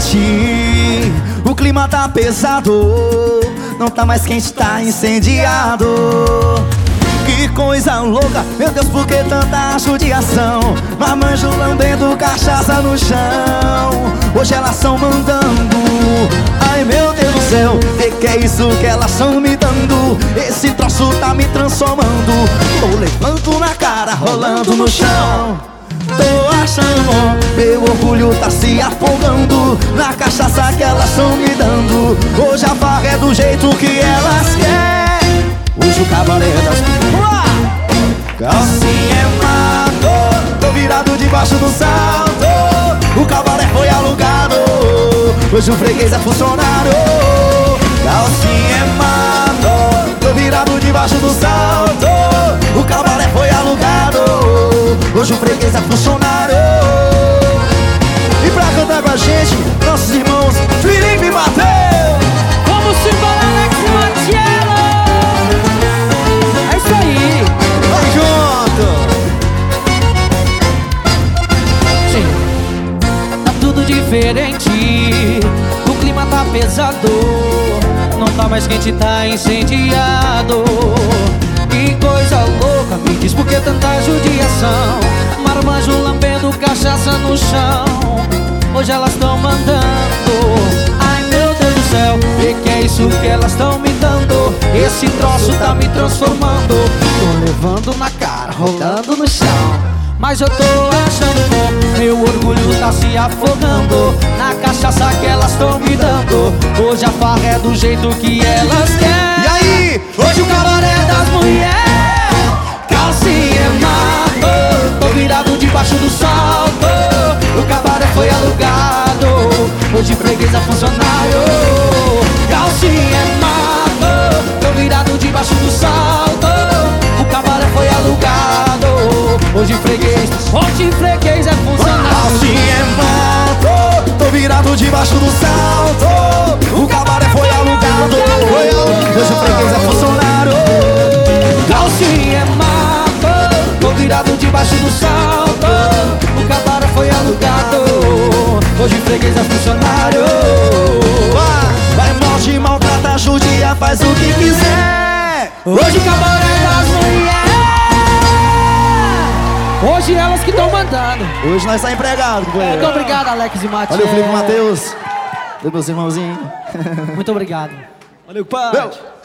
diferente. O clima tá pesado, não tá mais quente, tá incendiado. Que coisa louca, meu Deus, por que tanta judiação? Marmanjo lambendo cachaça no chão. Hoje elas tão mandando. Ai meu Deus do céu, que é isso que elas tão me dando? Esse troço tá me transformando. Tô levando na cara, rolando no chão. Tô achando bom, meu orgulho tá se afogando na cachaça que elas tão me dando. Hoje a farra é do jeito que elas querem. Hoje o cabaré das... Calcinha é mato, tô virado debaixo do salto. O cabaré foi alugado, hoje o freguês é funcionário. Calcinha é mato, tô virado debaixo do salto. O cabaré foi alugado, hoje o freguês é funcionário. E pra cantar com a gente, nossos irmãos Felipe e Mateus. Vamos embora, Alex e Matiello. É isso aí. Vai junto. Sim. Tá tudo diferente, o clima tá pesado, não tá mais quente, tá incendiado. Que coisa louca, me diz por que tanta judiação? Marmanjo lambendo cachaça no chão. Hoje elas tão mandando. Ai meu Deus do céu, que é isso que elas tão me dando? Esse troço tá me transformando. Tô levando na cara, rolando no chão. Mas eu tô achando bom, meu orgulho tá se afogando na cachaça que elas tão me dando. Hoje a farra é do jeito que elas querem. E aí? Hoje o cabaré das mulheres. Calcinha é mato, tô virado debaixo do salto. O cabaré foi alugado, hoje freguês é funcionário. Calcinha é mato, tô virado debaixo do salto. O cabaré foi alugado, hoje freguês é funcionário. Calcinha é mato, tô virado debaixo do salto. O cabaré foi alugado, hoje o freguês é funcionário. Calcinha é mato, tô virado debaixo do salto. O cabaré foi alugado, hoje freguês é funcionário. Vai, morte, maltrata, judia, faz o que quiser. Hoje o cabaré das mulheres. Hoje elas que tão mandando. Hoje nós tá empregado, Muito obrigado, Alex e Matiello. Valeu, Felipe e Mateus. Valeu, meus irmãozinhos. Muito obrigado. Valeu, pai.